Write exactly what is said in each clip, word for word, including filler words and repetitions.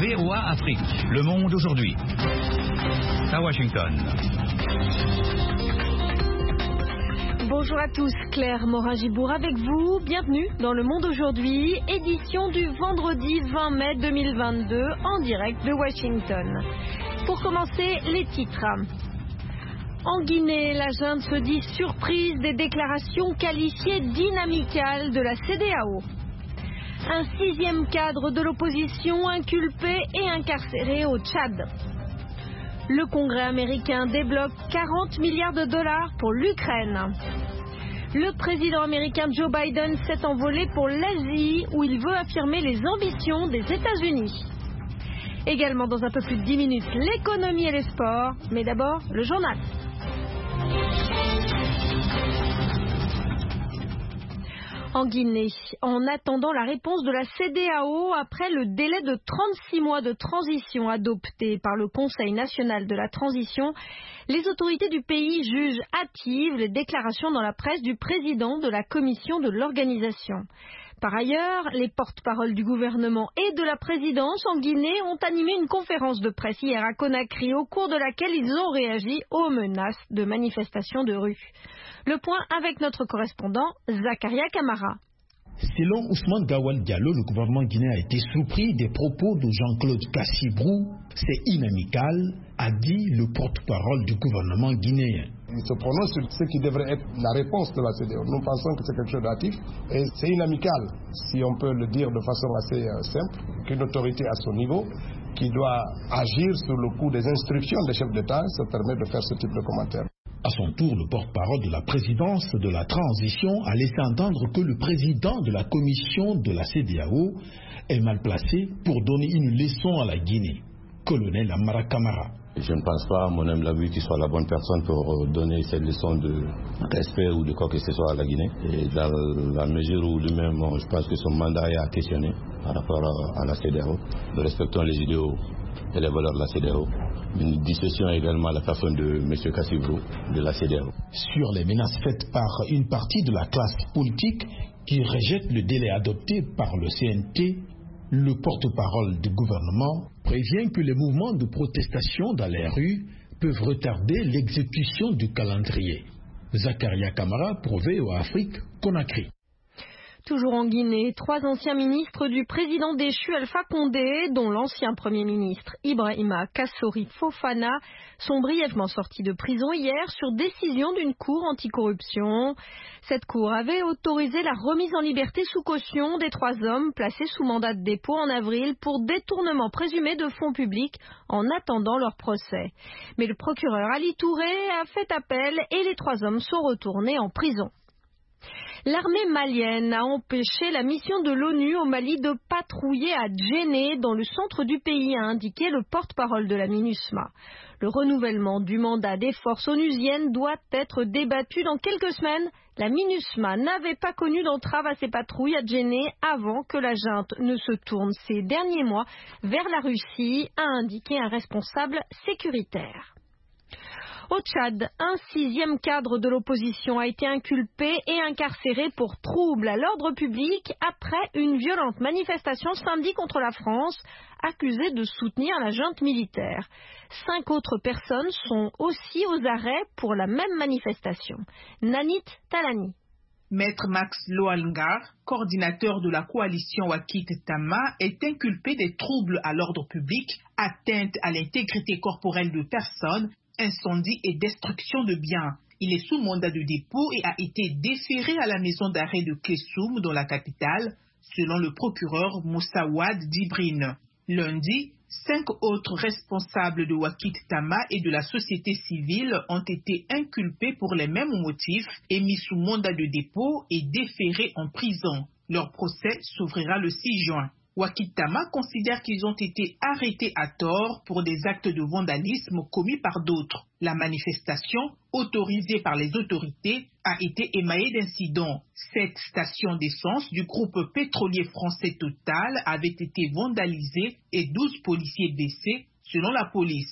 V O A Afrique, Le Monde aujourd'hui. À Washington. Bonjour à tous, Claire Morin-Gibour avec vous. Bienvenue dans Le Monde aujourd'hui, édition du vendredi vingt mai deux mille vingt-deux, en direct de Washington. Pour commencer, les titres. En Guinée, la junte se dit surprise des déclarations qualifiées d'inamicales de la C D A O. Un sixième cadre de l'opposition inculpé et incarcéré au Tchad. Le Congrès américain débloque quarante milliards de dollars pour l'Ukraine. Le président américain Joe Biden s'est envolé pour l'Asie où il veut affirmer les ambitions des États-Unis. Également dans un peu plus de dix minutes, l'économie et les sports, mais d'abord le journal. En Guinée, en attendant la réponse de la C D A O après le délai de trente-six mois de transition adopté par le Conseil national de la transition, les autorités du pays jugent hâtives les déclarations dans la presse du président de la commission de l'organisation. Par ailleurs, les porte-paroles du gouvernement et de la présidence en Guinée ont animé une conférence de presse hier à Conakry au cours de laquelle ils ont réagi aux menaces de manifestations de rue. Le point avec notre correspondant Zakaria Kamara. Selon Ousmane Gawal Diallo, le gouvernement guinéen a été surpris des propos de Jean-Claude Kassibrou. C'est inamical, a dit le porte-parole du gouvernement guinéen. Il se prononce sur ce qui devrait être la réponse de la C D A O. Nous pensons que c'est quelque chose d'actif et c'est inamical, si on peut le dire de façon assez euh, simple, qu'une autorité à son niveau, qui doit agir sur le coup des instructions des chefs d'État, se permet de faire ce type de commentaires. À son tour, le porte-parole de la présidence de la transition a laissé entendre que le président de la commission de la C D A O est mal placé pour donner une leçon à la Guinée. Colonel Amara Kamara. Je ne pense pas, à mon humble avis, qu'il soit la bonne personne pour donner cette leçon de respect ou de quoi que ce soit à la Guinée. Et dans la mesure où lui-même, je pense que son mandat est à questionner par rapport à la C D A O. Nous respectons les idéaux et les valeurs de la C D A O. Une dissociation également à la personne de M. Kassibrou de la C D A O. Sur les menaces faites par une partie de la classe politique qui rejette le délai adopté par le C N T, le porte-parole du gouvernement prévient que les mouvements de protestation dans les rues peuvent retarder l'exécution du calendrier. Zakaria Kamara pour V O A Afrique, Conakry. Toujours en Guinée, trois anciens ministres du président déchu Alpha Condé, dont l'ancien premier ministre Ibrahima Kassori Fofana, sont brièvement sortis de prison hier sur décision d'une cour anticorruption. Cette cour avait autorisé la remise en liberté sous caution des trois hommes placés sous mandat de dépôt en avril pour détournement présumé de fonds publics en attendant leur procès. Mais le procureur Ali Touré a fait appel et les trois hommes sont retournés en prison. L'armée malienne a empêché la mission de l'ONU au Mali de patrouiller à Djenné, dans le centre du pays, a indiqué le porte-parole de la MINUSMA. Le renouvellement du mandat des forces onusiennes doit être débattu dans quelques semaines. La MINUSMA n'avait pas connu d'entrave à ses patrouilles à Djenné avant que la junte ne se tourne ces derniers mois vers la Russie, a indiqué un responsable sécuritaire. Au Tchad, un sixième cadre de l'opposition a été inculpé et incarcéré pour trouble à l'ordre public après une violente manifestation samedi contre la France, accusée de soutenir la junte militaire. Cinq autres personnes sont aussi aux arrêts pour la même manifestation. Nanit Talani. Maître Max Loalngar, coordinateur de la coalition Wakit Tama, est inculpé des troubles à l'ordre public, atteinte à l'intégrité corporelle de personnes, incendie et destruction de biens. Il est sous mandat de dépôt et a été déféré à la maison d'arrêt de Kessoum, dans la capitale, selon le procureur Moussa Wad Dibrine. Lundi, cinq autres responsables de Wakit Tama et de la société civile ont été inculpés pour les mêmes motifs et mis sous mandat de dépôt et déférés en prison. Leur procès s'ouvrira le six juin. Wakit Tama considère qu'ils ont été arrêtés à tort pour des actes de vandalisme commis par d'autres. La manifestation, autorisée par les autorités, a été émaillée d'incidents. Sept stations d'essence du groupe pétrolier français Total avaient été vandalisées et douze policiers blessés, selon la police.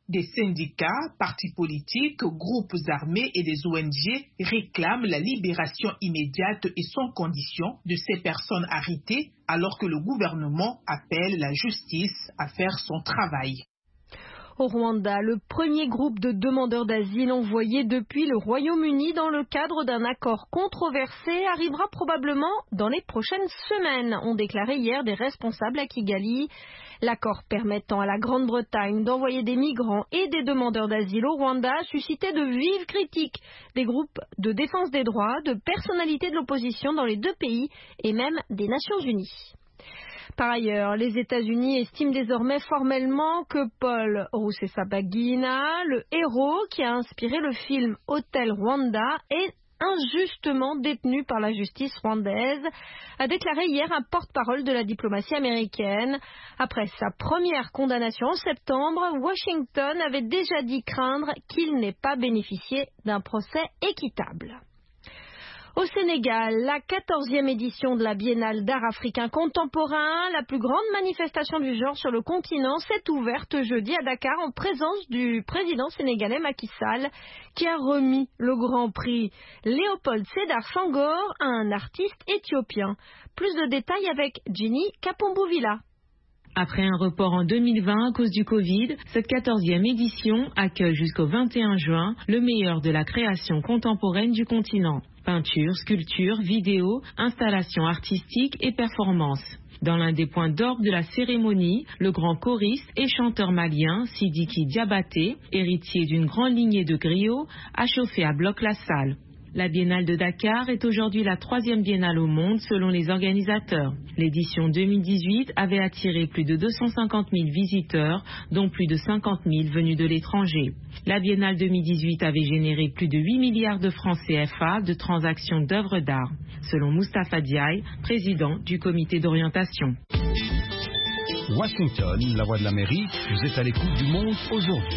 Des syndicats, partis politiques, groupes armés et des O N G réclament la libération immédiate et sans condition de ces personnes arrêtées, alors que le gouvernement appelle la justice à faire son travail. Au Rwanda, le premier groupe de demandeurs d'asile envoyé depuis le Royaume-Uni dans le cadre d'un accord controversé arrivera probablement dans les prochaines semaines, ont déclaré hier des responsables à Kigali. L'accord permettant à la Grande-Bretagne d'envoyer des migrants et des demandeurs d'asile au Rwanda a suscité de vives critiques des groupes de défense des droits, de personnalités de l'opposition dans les deux pays et même des Nations Unies. Par ailleurs, les États-Unis estiment désormais formellement que Paul Rusesabagina, le héros qui a inspiré le film Hotel Rwanda, est injustement détenu par la justice rwandaise, a déclaré hier un porte-parole de la diplomatie américaine. Après sa première condamnation en septembre, Washington avait déjà dit craindre qu'il n'ait pas bénéficié d'un procès équitable. Au Sénégal, la quatorzième édition de la Biennale d'art africain contemporain, la plus grande manifestation du genre sur le continent, s'est ouverte jeudi à Dakar en présence du président sénégalais Macky Sall, qui a remis le grand prix Léopold Sédar Senghor à un artiste éthiopien. Plus de détails avec Ginny Kapombou-Villa. Après un report en deux mille vingt à cause du Covid, cette quatorzième édition accueille jusqu'au vingt et un juin le meilleur de la création contemporaine du continent. Peinture, sculpture, vidéo, installations artistiques et performances. Dans l'un des points d'orgue de la cérémonie, le grand choriste et chanteur malien Sidiki Diabaté, héritier d'une grande lignée de griots, a chauffé à bloc la salle. La Biennale de Dakar est aujourd'hui la troisième biennale au monde selon les organisateurs. L'édition deux mille dix-huit avait attiré plus de deux cent cinquante mille visiteurs, dont plus de cinquante mille venus de l'étranger. La Biennale deux mille dix-huit avait généré plus de huit milliards de francs C F A de transactions d'œuvres d'art, selon Moustapha Diaye, président du comité d'orientation. Washington, la voix de l'Amérique, vous êtes à l'écoute du monde aujourd'hui.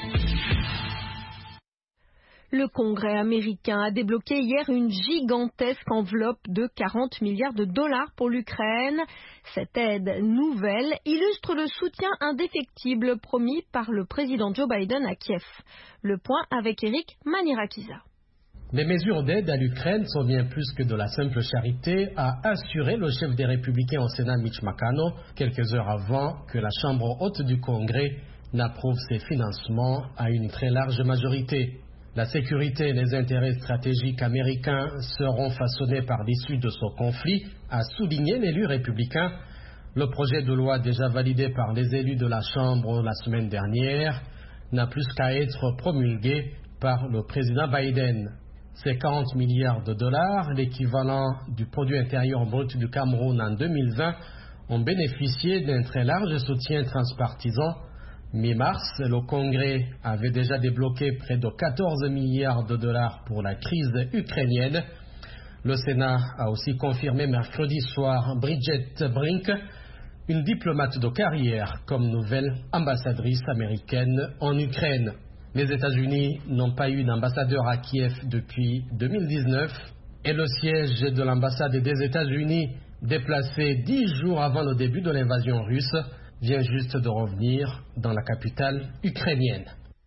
Le Congrès américain a débloqué hier une gigantesque enveloppe de quarante milliards de dollars pour l'Ukraine. Cette aide nouvelle illustre le soutien indéfectible promis par le président Joe Biden à Kiev. Le point avec Eric Manirakiza. Les mesures d'aide à l'Ukraine sont bien plus que de la simple charité, a assuré le chef des Républicains au Sénat Mitch McConnell quelques heures avant que la Chambre haute du Congrès n'approuve ces financements à une très large majorité. La sécurité et les intérêts stratégiques américains seront façonnés par l'issue de ce conflit, a souligné l'élu républicain. Le projet de loi déjà validé par les élus de la Chambre la semaine dernière n'a plus qu'à être promulgué par le président Biden. Ces quarante milliards de dollars, l'équivalent du produit intérieur brut du Cameroun en deux mille vingt, ont bénéficié d'un très large soutien transpartisan. Mi-mars, le Congrès avait déjà débloqué près de quatorze milliards de dollars pour la crise ukrainienne. Le Sénat a aussi confirmé mercredi soir Bridget Brink, une diplomate de carrière, comme nouvelle ambassadrice américaine en Ukraine. Les États-Unis n'ont pas eu d'ambassadeur à Kiev depuis deux mille dix-neuf et le siège de l'ambassade des États-Unis, déplacé dix jours avant le début de l'invasion russe, vient juste de revenir dans la capitale ukrainienne.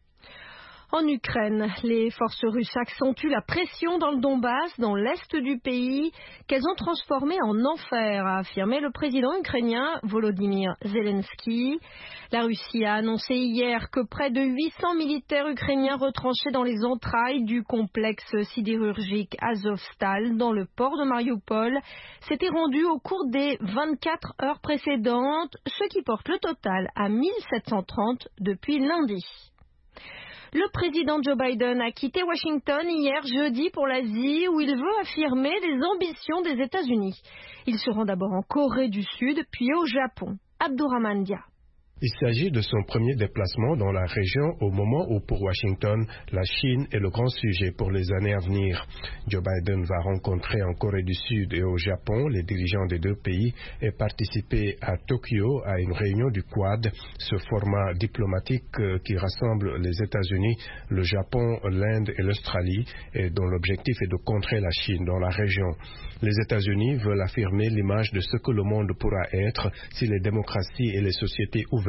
En Ukraine, les forces russes accentuent la pression dans le Donbass, dans l'est du pays, qu'elles ont transformé en enfer, a affirmé le président ukrainien Volodymyr Zelensky. La Russie a annoncé hier que près de huit cents militaires ukrainiens retranchés dans les entrailles du complexe sidérurgique Azovstal dans le port de Mariupol s'étaient rendus au cours des vingt-quatre heures précédentes, ce qui porte le total à mille sept cent trente depuis lundi. Le président Joe Biden a quitté Washington hier jeudi pour l'Asie où il veut affirmer les ambitions des États-Unis. Il se rend d'abord en Corée du Sud puis au Japon. Abdourahmane Dia. Il s'agit de son premier déplacement dans la région au moment où pour Washington, la Chine est le grand sujet pour les années à venir. Joe Biden va rencontrer en Corée du Sud et au Japon les dirigeants des deux pays et participer à Tokyo à une réunion du Quad, ce format diplomatique qui rassemble les États-Unis, le Japon, l'Inde et l'Australie et dont l'objectif est de contrer la Chine dans la région. Les États-Unis veulent affirmer l'image de ce que le monde pourra être si les démocraties et les sociétés ouvertes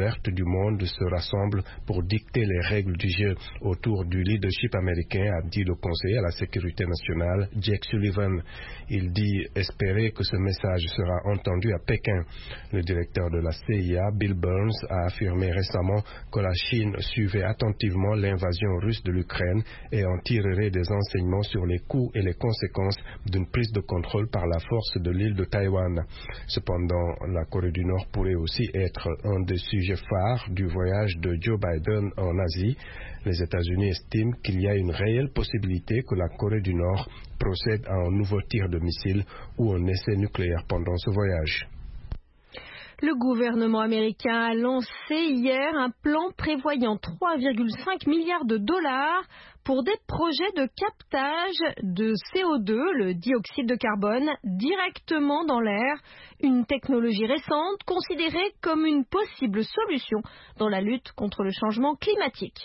ouverte du monde se rassemble pour dicter les règles du jeu autour du leadership américain, a dit le conseiller à la sécurité nationale, Jake Sullivan. Il dit espérer que ce message sera entendu à Pékin. Le directeur de la C I A, Bill Burns, a affirmé récemment que la Chine suivait attentivement l'invasion russe de l'Ukraine et en tirerait des enseignements sur les coûts et les conséquences d'une prise de contrôle par la force de l'île de Taïwan. Cependant, la Corée du Nord pourrait aussi être un des sujets phares du voyage de Joe Biden en Asie. Les États-Unis estiment qu'il y a une réelle possibilité que la Corée du Nord procède à un nouveau tir de missile ou un essai nucléaire pendant ce voyage. Le gouvernement américain a lancé hier un plan prévoyant trois virgule cinq milliards de dollars pour des projets de captage de C O deux, le dioxyde de carbone, directement dans l'air, une technologie récente considérée comme une possible solution dans la lutte contre le changement climatique.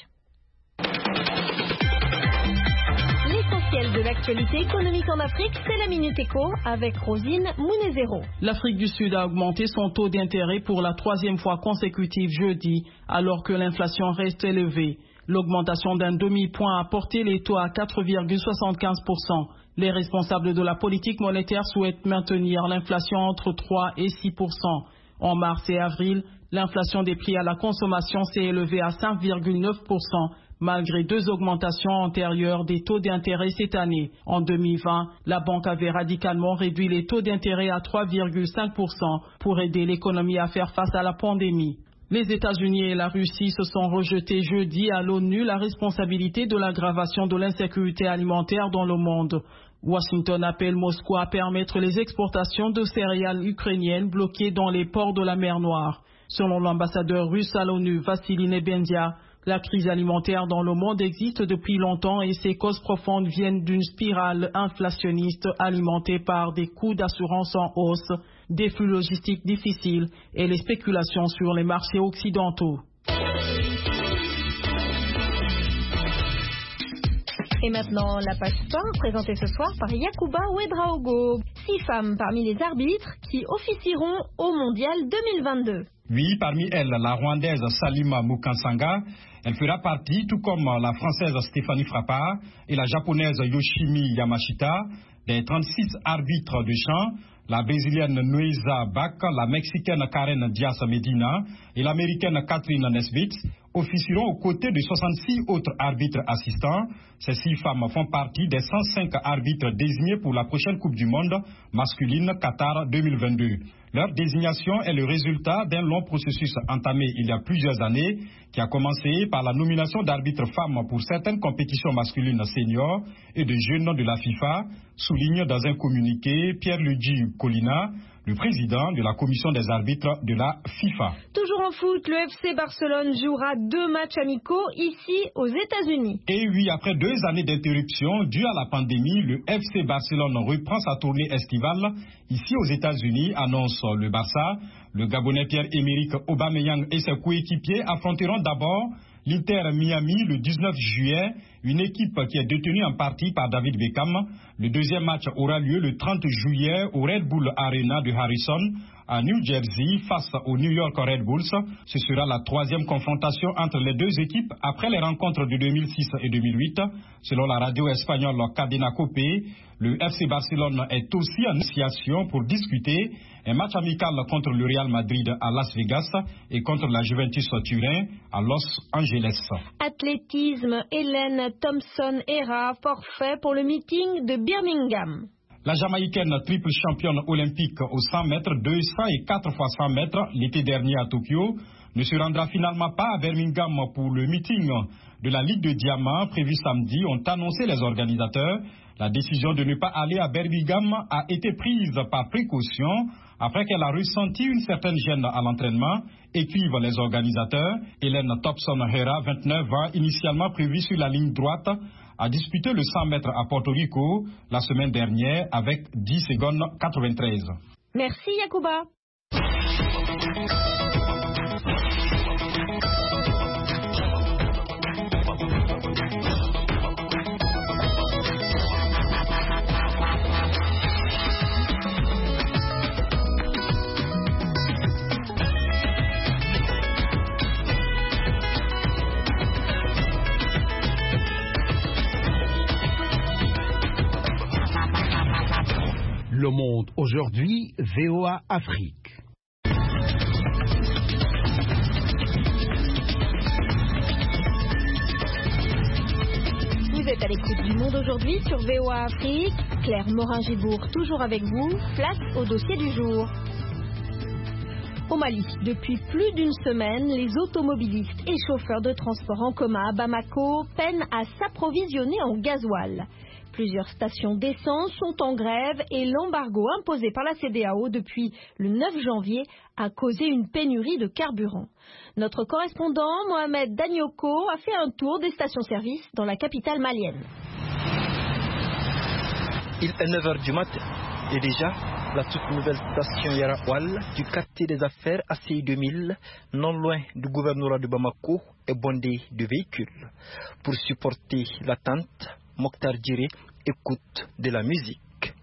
L'essentiel de l'actualité économique en Afrique, c'est la Minute Éco avec Rosine Mounezero. L'Afrique du Sud a augmenté son taux d'intérêt pour la troisième fois consécutive jeudi, alors que l'inflation reste élevée. L'augmentation d'un demi-point a porté les taux à quatre virgule soixante-quinze pour cent. Les responsables de la politique monétaire souhaitent maintenir l'inflation entre trois et six pour cent. En mars et avril, l'inflation des prix à la consommation s'est élevée à cinq virgule neuf pour cent, malgré deux augmentations antérieures des taux d'intérêt cette année. En deux mille vingt, la banque avait radicalement réduit les taux d'intérêt à trois virgule cinq pour cent pour aider l'économie à faire face à la pandémie. Les États-Unis et la Russie se sont rejetés jeudi à l'ONU la responsabilité de l'aggravation de l'insécurité alimentaire dans le monde. Washington appelle Moscou à permettre les exportations de céréales ukrainiennes bloquées dans les ports de la mer Noire. Selon l'ambassadeur russe à l'ONU, Vassily Nebendia, la crise alimentaire dans le monde existe depuis longtemps et ses causes profondes viennent d'une spirale inflationniste alimentée par des coûts d'assurance en hausse, des flux logistiques difficiles et les spéculations sur les marchés occidentaux. Et maintenant, la page sport présentée ce soir par Yacouba Ouedraogo. Six femmes parmi les arbitres qui officieront au Mondial deux mille vingt-deux. Oui, parmi elles, la Rwandaise Salima Mukansanga. Elle fera partie, tout comme la Française Stéphanie Frappard et la Japonaise Yoshimi Yamashita, des trente-six arbitres de champ. La Brésilienne Nueza Bach, la Mexicaine Karen Diaz Medina et l'Américaine Catherine Nesbitt officieront aux côtés de soixante-six autres arbitres assistants. Ces six femmes font partie des cent cinq arbitres désignés pour la prochaine Coupe du Monde masculine Qatar deux mille vingt-deux. Leur désignation est le résultat d'un long processus entamé il y a plusieurs années qui a commencé par la nomination d'arbitres femmes pour certaines compétitions masculines seniors et de jeunes de la FIFA, souligne dans un communiqué Pierre-Luigi Colina, le président de la commission des arbitres de la FIFA. Toujours en foot, le F C Barcelone jouera deux matchs amicaux ici aux États-Unis. Et oui, après deux années d'interruption due à la pandémie, le F C Barcelone reprend sa tournée estivale ici aux États-Unis, annonce le Barça. Le Gabonais Pierre-Emerick Aubameyang et ses coéquipiers affronteront d'abord l'Inter Miami le dix-neuf juillet, une équipe qui est détenue en partie par David Beckham. Le deuxième match aura lieu le trente juillet au Red Bull Arena de Harrison, à New Jersey, face aux New York Red Bulls. Ce sera la troisième confrontation entre les deux équipes après les rencontres de deux mille six et deux mille huit. Selon la radio espagnole Cadena Cope, le F C Barcelone est aussi en négociation pour discuter un match amical contre le Real Madrid à Las Vegas et contre la Juventus Turin à Los Angeles. Athlétisme, Hélène Thompson-Hera, forfait pour le meeting de Birmingham. La Jamaïcaine triple championne olympique aux cent mètres, deux cents et quatre fois cent mètres l'été dernier à Tokyo ne se rendra finalement pas à Birmingham pour le meeting de la Ligue de Diamant prévu samedi, ont annoncé les organisateurs. La décision de ne pas aller à Birmingham a été prise par précaution après qu'elle a ressenti une certaine gêne à l'entraînement, écrivent les organisateurs. Hélène Thompson-Hera, vingt-neuf ans, initialement prévue sur la ligne droite, a disputé le cent mètres à Porto Rico la semaine dernière avec dix secondes quatre-vingt-treize. Merci Yacouba. monde aujourd'hui, V O A Afrique. Vous êtes à l'écoute du Monde aujourd'hui sur V O A Afrique. Claire Morin-Gibourg toujours avec vous. Place au dossier du jour. Au Mali, depuis plus d'une semaine, les automobilistes et chauffeurs de transport en commun à Bamako peinent à s'approvisionner en gasoil. Plusieurs stations d'essence sont en grève et l'embargo imposé par la C E D E A O depuis le neuf janvier a causé une pénurie de carburant. Notre correspondant Mohamed Danyoko a fait un tour des stations-service dans la capitale malienne. Il est neuf heures du matin et déjà la toute nouvelle station Yarawal du quartier des affaires A C I deux mille, non loin du gouvernorat de Bamako, est bondée de véhicules. Pour supporter l'attente, Mokhtar Djiré écoute de la musique.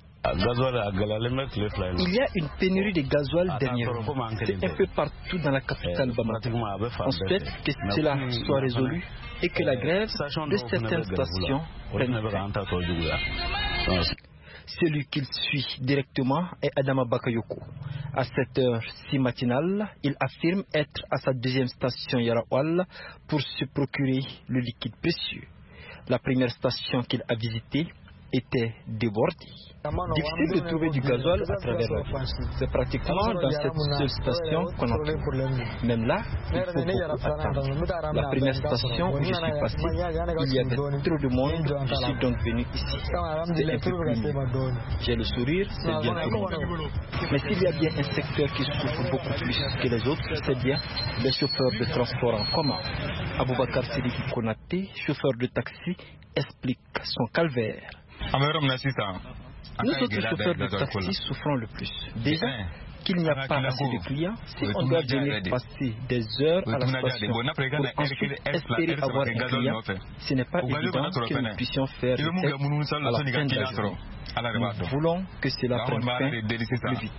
Il y a une pénurie de gasoil dernièrement. C'est un peu partout dans la capitale Bamako. On souhaite que cela soit résolu et que la grève de certaines stations prenne fin. Celui qu'il suit directement est Adama Bakayoko. À sept heures six matinale, il affirme être à sa deuxième station Yarawal pour se procurer le liquide précieux. La première station qu'il a visitée était débordée. Difficile de trouver du gasoil à travers la ville. C'est pratiquement dans cette seule station qu'on en trouve. Même là, il faut beaucoup attendre. La première station où je suis passé, il y avait trop de monde. Je suis donc venu ici. C'est un peu plus mieux. J'ai le sourire, c'est bien tout le monde. Mais s'il y a bien un secteur qui souffre beaucoup plus que les autres, c'est bien les chauffeurs de transport en commun. Aboubakar Sidiki Konaté, chauffeur de taxi, explique son calvaire. Nous autres chauffeurs de taxi souffrons le plus. Déjà, qu'il n'y a pas assez de clients, si on doit venir passer des heures à la station pour ensuite espérer avoir un client, ce n'est pas évident que nous puissions faire le test à la fin de la journée. Nous voulons que cela prenne fin plus vite.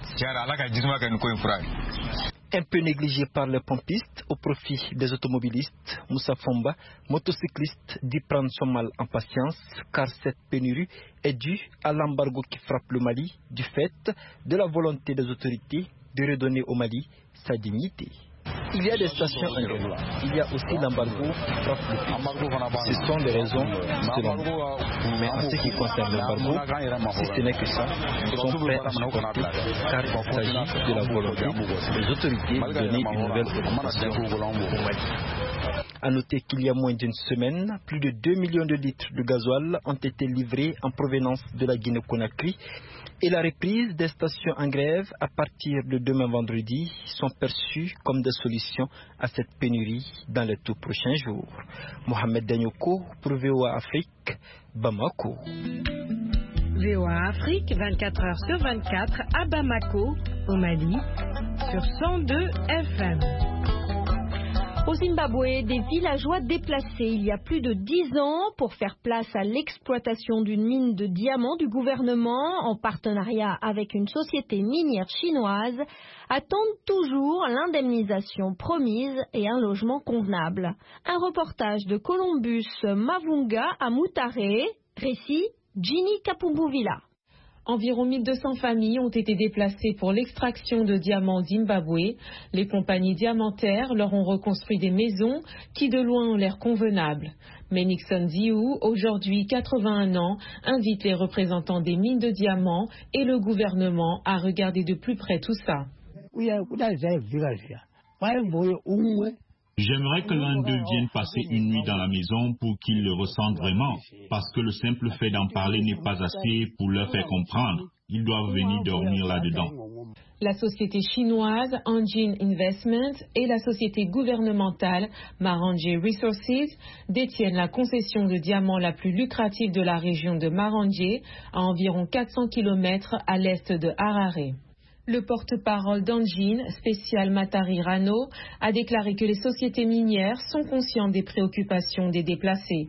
Un peu négligé par les pompistes au profit des automobilistes, Moussa Fomba, motocycliste, dit prendre son mal en patience car cette pénurie est due à l'embargo qui frappe le Mali du fait de la volonté des autorités de redonner au Mali sa dignité. Il y a des stations en grève. Il y a aussi l'embargo qui frappe le pays. Ce sont des raisons selon nous. Mais en ce qui concerne l'embargo, si ce n'est que ça, nous sommes prêts à supporter car il s'agit de la volonté des autorités de donner une nouvelle occupation au Mali. A noter qu'il y a moins d'une semaine, plus de deux millions de litres de gasoil ont été livrés en provenance de la Guinée-Conakry et la reprise des stations en grève à partir de demain vendredi sont perçues comme des solutions à cette pénurie dans les tout prochains jours. Mohamed Danyoko pour V O A Afrique, Bamako. V O A Afrique, vingt-quatre heures sur vingt-quatre à Bamako, au Mali, sur cent deux F M. Au Zimbabwe, des villageois déplacés il y a plus de dix ans pour faire place à l'exploitation d'une mine de diamants du gouvernement en partenariat avec une société minière chinoise attendent toujours l'indemnisation promise et un logement convenable. Un reportage de Columbus Mavunga à Mutare, récit Ginny Kapumbuvila. Environ mille deux cents familles ont été déplacées pour l'extraction de diamants au Zimbabwe. Les compagnies diamantaires leur ont reconstruit des maisons qui de loin ont l'air convenables. Mais Nixon Ziou, aujourd'hui quatre-vingt-un ans, invite les représentants des mines de diamants et le gouvernement à regarder de plus près tout ça. J'aimerais que l'un d'eux vienne passer une nuit dans la maison pour qu'ils le ressentent vraiment, parce que le simple fait d'en parler n'est pas assez pour leur faire comprendre. Ils doivent venir dormir là-dedans. La société chinoise Anjin Investment et la société gouvernementale Maranje Resources détiennent la concession de diamants la plus lucrative de la région de Maranje, à environ quatre cents kilomètres à l'est de Harare. Le porte-parole d'Anjin, spécial Matari Rano, a déclaré que les sociétés minières sont conscientes des préoccupations des déplacés.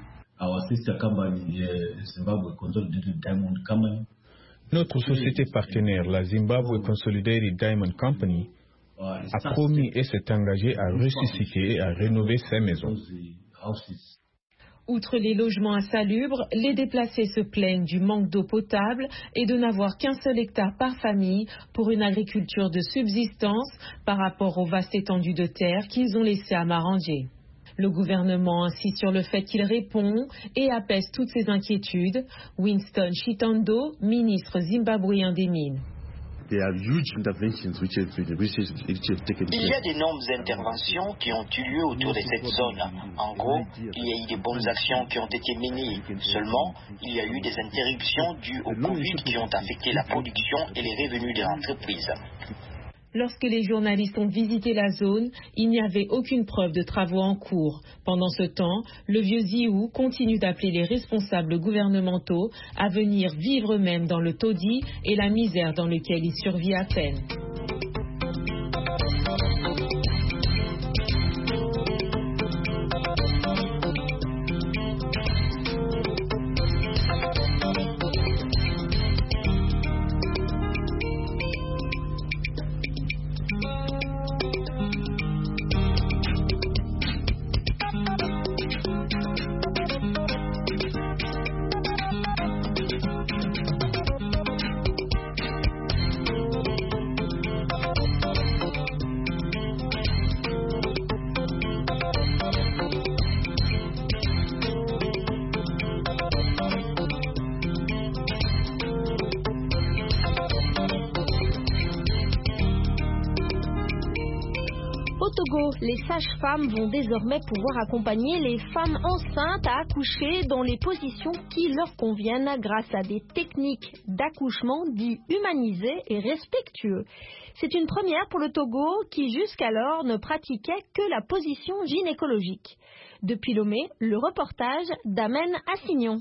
Notre société partenaire, la Zimbabwe Consolidated Diamond Company, a promis et s'est engagée à ressusciter et à rénover ses maisons. Outre les logements insalubres, les déplacés se plaignent du manque d'eau potable et de n'avoir qu'un seul hectare par famille pour une agriculture de subsistance par rapport aux vastes étendues de terre qu'ils ont laissées à Marangé. Le gouvernement insiste sur le fait qu'il répond et apaise toutes ces inquiétudes. Winston Chitando, ministre zimbabwéen des Mines. Il y a d'énormes interventions qui ont eu lieu autour de cette zone. En gros, il y a eu des bonnes actions qui ont été menées. Seulement, il y a eu des interruptions dues au Covid qui ont affecté la production et les revenus des entreprises. Lorsque les journalistes ont visité la zone, il n'y avait aucune preuve de travaux en cours. Pendant ce temps, le vieux Ziou continue d'appeler les responsables gouvernementaux à venir vivre eux-mêmes dans le taudis et la misère dans laquelle il survit à peine. Au Togo, les sages-femmes vont désormais pouvoir accompagner les femmes enceintes à accoucher dans les positions qui leur conviennent grâce à des techniques d'accouchement dites humanisées et respectueux. C'est une première pour le Togo qui jusqu'alors ne pratiquait que la position gynécologique. Depuis Lomé, le reportage d'Amen Assignon.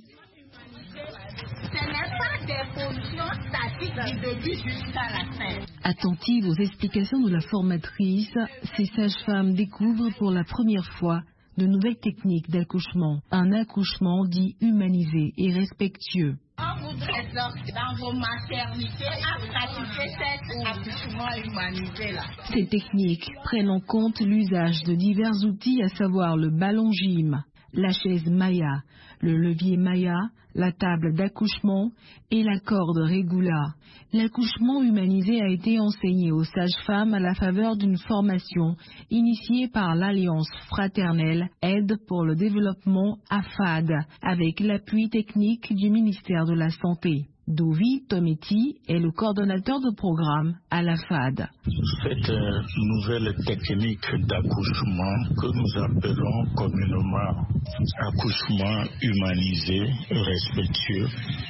Ce n'est pas des positions statiques du début jusqu'à la fin. Attentives aux explications de la formatrice, ces sages-femmes découvrent pour la première fois de nouvelles techniques d'accouchement. Un accouchement dit humanisé et respectueux. On vous exhorte dans vos maternités à pratiquer cet accouchement humanisé-là. Ces techniques prennent en compte l'usage de divers outils, à savoir le ballon gym, la chaise Maya, le levier Maya, la table d'accouchement et la corde Regula. L'accouchement humanisé a été enseigné aux sages-femmes à la faveur d'une formation initiée par l'Alliance fraternelle Aide pour le développement A F A D avec l'appui technique du ministère de la Santé. Dovi Tometi est le coordonnateur de programme à la F A D. Cette euh, nouvelle technique d'accouchement que nous appelons communément accouchement humanisé, respectueux,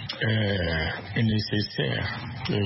est nécessaire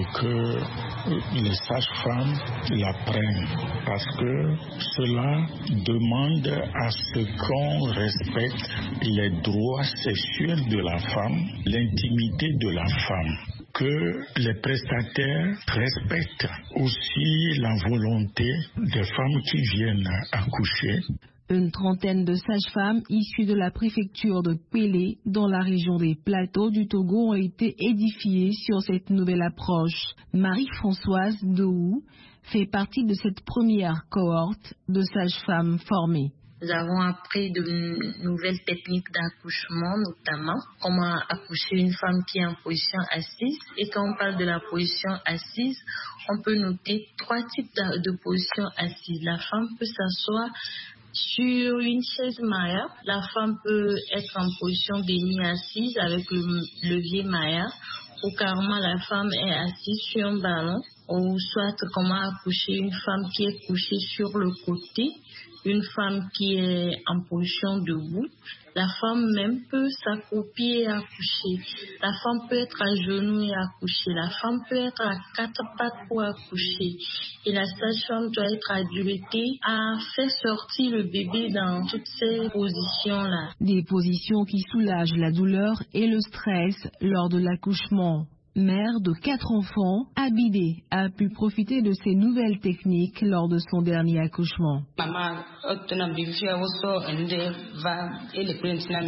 que les sages-femmes l'apprennent parce que cela demande à ce qu'on respecte les droits sexuels de la femme, l'intimité de la femme, que les prestataires respectent aussi la volonté des femmes qui viennent accoucher. Une trentaine de sages-femmes issues de la préfecture de Pélé, dans la région des Plateaux du Togo, ont été édifiées sur cette nouvelle approche. Marie-Françoise Dohou fait partie de cette première cohorte de sages-femmes formées. Nous avons appris de nouvelles techniques d'accouchement, notamment comment accoucher une femme qui est en position assise. Et quand on parle de la position assise, on peut noter trois types de, de positions assises. La femme peut s'asseoir sur une chaise Maya. La femme peut être en position demi-assise avec le levier Maya. Ou carrément la femme est assise sur un ballon. Ou soit comment accoucher une femme qui est couchée sur le côté. Une femme qui est en position debout, la femme même peut s'accroupir et accoucher. La femme peut être à genoux et accoucher. La femme peut être à quatre pattes pour accoucher. Et la sage-femme doit être habilitée à faire sortir le bébé dans toutes ces positions-là. Des positions qui soulagent la douleur et le stress lors de l'accouchement. Mère de quatre enfants, Abidé a pu profiter de ces nouvelles techniques lors de son dernier accouchement.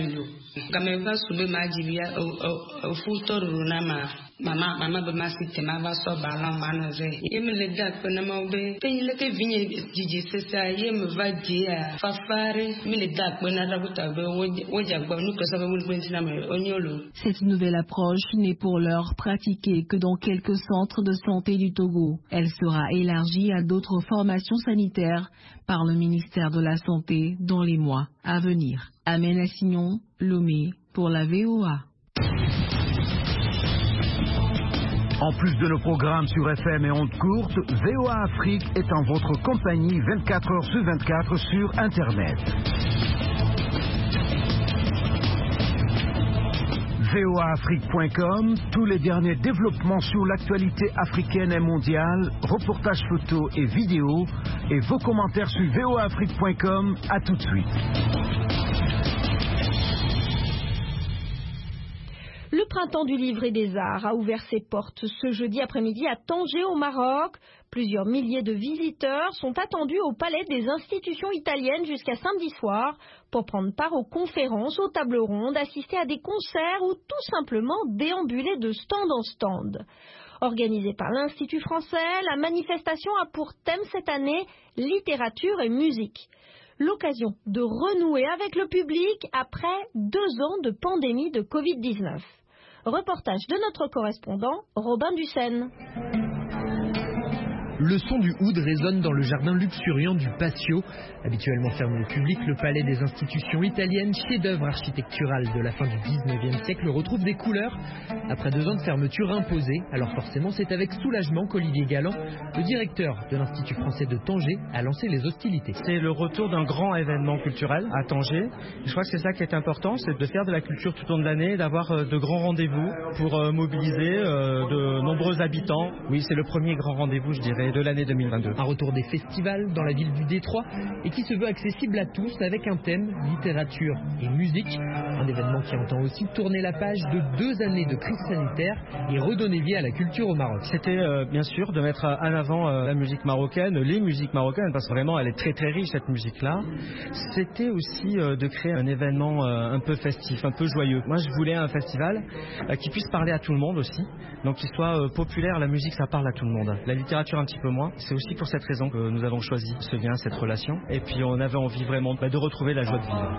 Cette nouvelle approche n'est pour l'heure pratiquée que dans quelques centres de santé du Togo. Elle sera élargie à d'autres formations sanitaires par le ministère de la Santé dans les mois à venir. Amène Assignon, Lomé, pour la V O A. En plus de nos programmes sur F M et ondes courtes, V O A Afrique est en votre compagnie vingt-quatre heures sur vingt-quatre sur Internet. V O A Afrique point com, tous les derniers développements sur l'actualité africaine et mondiale, reportages photos et vidéos, et vos commentaires sur V O A Afrique point com. À tout de suite. Le printemps du livre et des arts a ouvert ses portes ce jeudi après-midi à Tanger au Maroc. Plusieurs milliers de visiteurs sont attendus au palais des institutions italiennes jusqu'à samedi soir pour prendre part aux conférences, aux tables rondes, assister à des concerts ou tout simplement déambuler de stand en stand. Organisée par l'Institut français, la manifestation a pour thème cette année littérature et musique. L'occasion de renouer avec le public après deux ans de pandémie de covid dix-neuf. Reportage de notre correspondant, Robin Dussène. Le son du oud résonne dans le jardin luxuriant du Patio. Habituellement fermé au public, le palais des institutions italiennes, chef-d'œuvre architectural de la fin du dix-neuvième siècle, retrouve des couleurs après deux ans de fermeture imposée. Alors forcément, c'est avec soulagement qu'Olivier Galland, le directeur de l'Institut français de Tanger, a lancé les hostilités. C'est le retour d'un grand événement culturel à Tanger. Je crois que c'est ça qui est important, c'est de faire de la culture tout au long de l'année, d'avoir de grands rendez-vous pour mobiliser de nombreux habitants. Oui, c'est le premier grand rendez-vous, je dirais, de l'année deux mille vingt-deux. Un retour des festivals dans la ville du Détroit et qui se veut accessible à tous avec un thème littérature et musique. Un événement qui entend aussi tourner la page de deux années de crise sanitaire et redonner vie à la culture au Maroc. C'était euh, bien sûr de mettre en avant euh, la musique marocaine, les musiques marocaines, parce que vraiment elle est très très riche cette musique-là. C'était aussi euh, de créer un événement euh, un peu festif, un peu joyeux. Moi je voulais un festival euh, qui puisse parler à tout le monde aussi, donc qui soit euh, populaire. La musique ça parle à tout le monde, la littérature un petit peu moins. C'est aussi pour cette raison que nous avons choisi ce lien, cette relation. Et puis on avait envie vraiment bah, de retrouver la joie de vivre.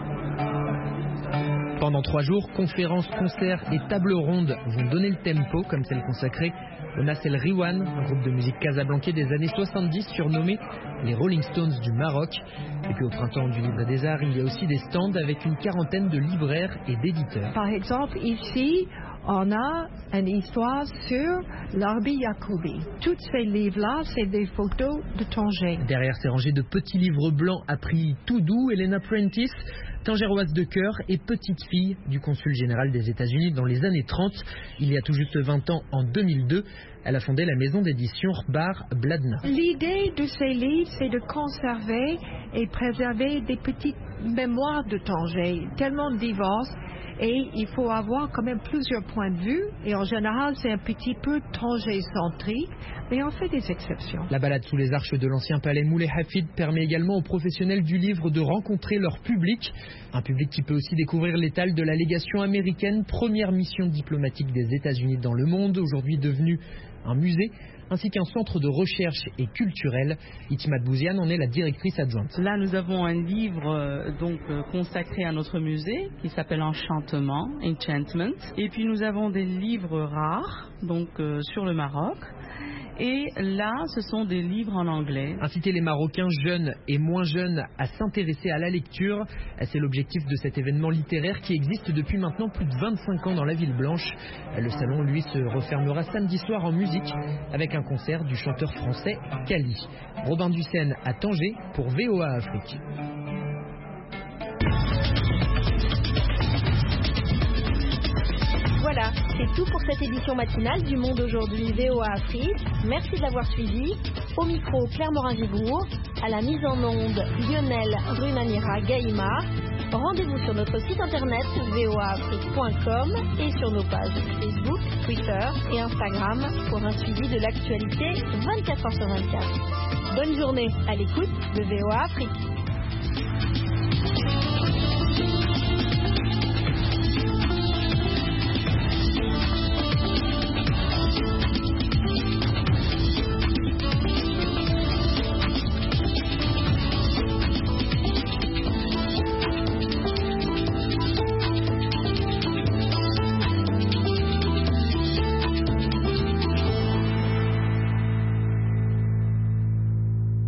Pendant trois jours, conférences, concerts et tables rondes vont donner le tempo, comme celle consacrée au Nassel Riwan, un groupe de musique casablancais des années soixante-dix surnommé les Rolling Stones du Maroc. Et puis au printemps du livre et des arts, il y a aussi des stands avec une quarantaine de libraires et d'éditeurs. Par exemple, ici, on a une histoire sur l'Arbi Yacoubi. Tous ces livres-là, c'est des photos de Tanger. Derrière ces rangées de petits livres blancs à prix tout doux, Elena Prentice, tangéroise de cœur et petite fille du consul général des États-Unis dans les années trente. Il y a tout juste vingt ans, en deux mille deux, elle a fondé la maison d'édition Bar Bladna. L'idée de ces livres, c'est de conserver et préserver des petites mémoires de Tanger, tellement diverses. Et il faut avoir quand même plusieurs points de vue. Et en général, c'est un petit peu Tanger-centrique, mais on fait des exceptions. La balade sous les arches de l'ancien palais Moulay Hafid permet également aux professionnels du livre de rencontrer leur public. Un public qui peut aussi découvrir l'étal de la légation américaine, première mission diplomatique des États-Unis dans le monde, aujourd'hui devenue un musée, ainsi qu'un centre de recherche et culturel. Itimat Bouziane en est la directrice adjointe. Là, nous avons un livre euh, donc euh, consacré à notre musée qui s'appelle Enchantement, Enchantment. Et puis nous avons des livres rares, donc euh, sur le Maroc. Et là, ce sont des livres en anglais. Inciter les Marocains jeunes et moins jeunes à s'intéresser à la lecture, c'est l'objectif de cet événement littéraire qui existe depuis maintenant plus de vingt-cinq ans dans la Ville Blanche. Le salon, lui, se refermera samedi soir en musique avec un concert du chanteur français Kali. Robin Dussène à Tanger pour V O A Afrique. Voilà, c'est tout pour cette édition matinale du Monde aujourd'hui V O A Afrique. Merci de l'avoir suivi. Au micro, Claire Morin-Gibourg. À la mise en onde, Lionel Runanira Gaïma. Rendez-vous sur notre site internet v o a afrique point com et sur nos pages Facebook, Twitter et Instagram pour un suivi de l'actualité vingt-quatre heures sur vingt-quatre. Bonne journée à l'écoute de V O A Afrique.